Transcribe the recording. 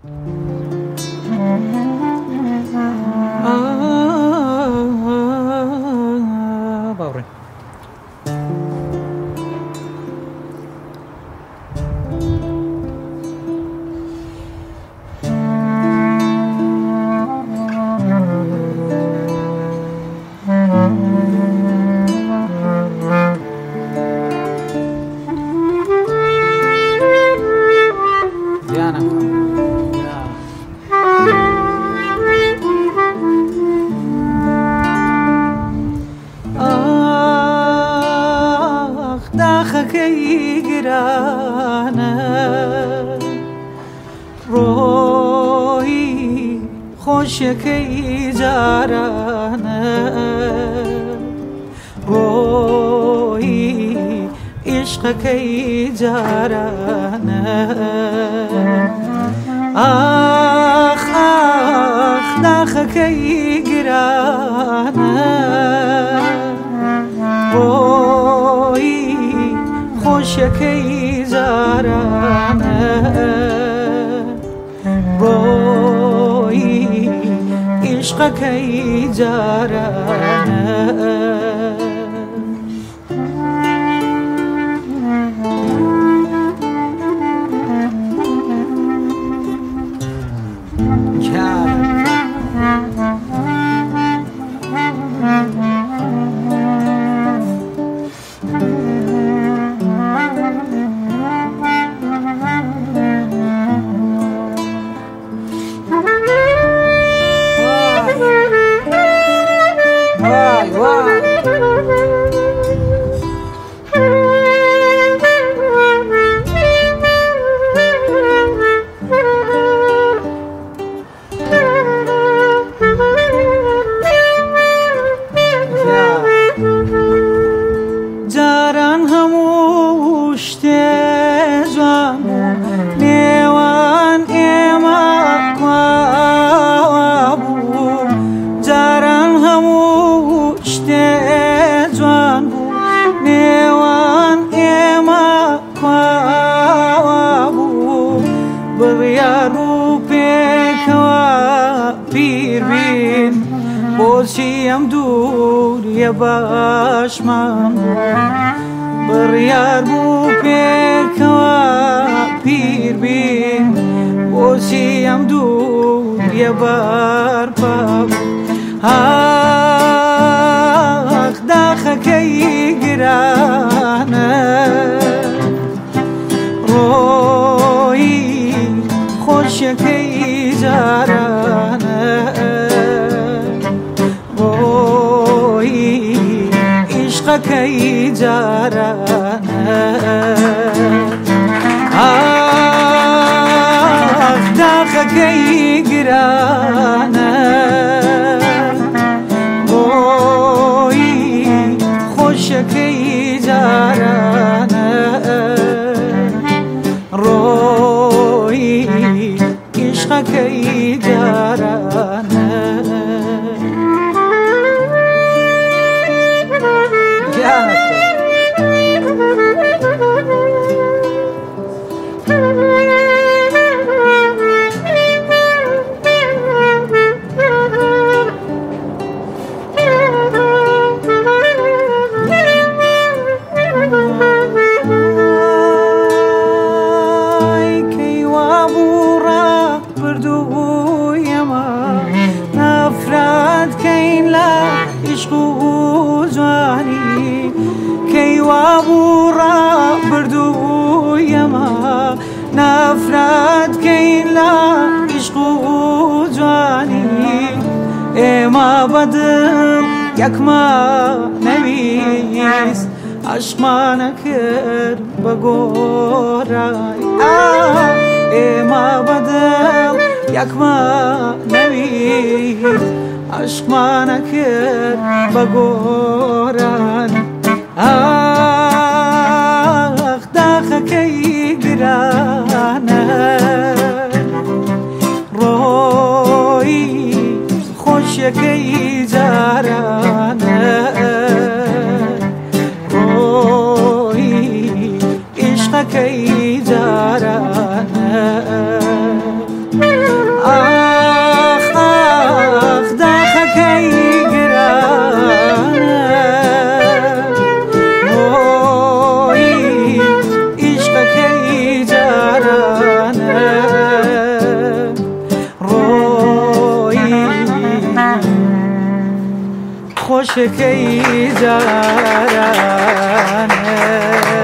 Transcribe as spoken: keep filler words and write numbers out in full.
باوڕێ داخەکەی گرانە ڕۆی خۆشیەکەی جارانە ڕۆی عیشقەکەی جارانە ئاخ ئاخ داخەکەی گرانە خۆشیەکەی جارانە ڕۆی عیشقەکەی جارانە جاران هەموو شتێ جوان بوو نێوان ئێمە کواوا بوو جاران هەموو شتێ جوان بوو نێوان ئێمە کواوا بوو بڕیار و پێکەوە پیر بین بۆچی ئەم دووریە باشمان بڕیار بوو پێکەوە پیر بین بۆچی ئەم دووریە بەرپا بوو ئاخ داخەکەی گرانە ڕۆی خۆشیەکەی جارانە عشقەکەی جارانە ئاخ داخەکەی گرانە بۆی خۆشیەکەی جارانە ڕۆی عشقەکەی جارانە عشق و جوانی کەیوا بوو ڕابردوویەمە نافراتکەین لە عشق و جوانی ئێمە بەدڵ یەکمانەویست عشقمانە کرد بە گۆڕای ئێمە بەدڵ یەکمانەویست عشقمانە کرد بە گۆڕان ئاخ داخەکەی گرانە ڕۆی خۆشیەکەی جارانە ڕۆی عشقەکەی جارانە خوش کی جارانه